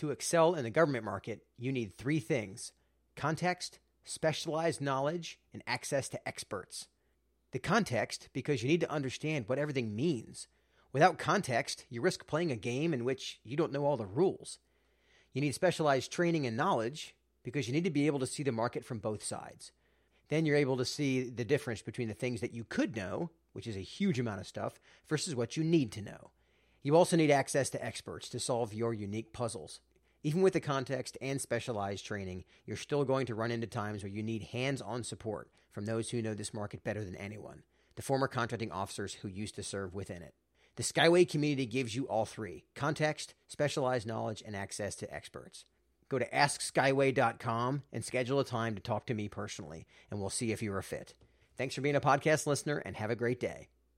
To excel in the government market, you need three things: context, specialized knowledge, and access to experts. The context, because you need to understand what everything means. Without context, you risk playing a game in which you don't know all the rules. You need specialized training and knowledge, because you need to be able to see the market from both sides. Then you're able to see the difference between the things that you could know, which is a huge amount of stuff, versus what you need to know. You also need access to experts to solve your unique puzzles. Even with the context and specialized training, you're still going to run into times where you need hands-on support from those who know this market better than anyone, the former contracting officers who used to serve within it. The Skyway community gives you all three: context, specialized knowledge, and access to experts. Go to askskyway.com and schedule a time to talk to me personally, and we'll see if you're a fit. Thanks for being a podcast listener, and have a great day.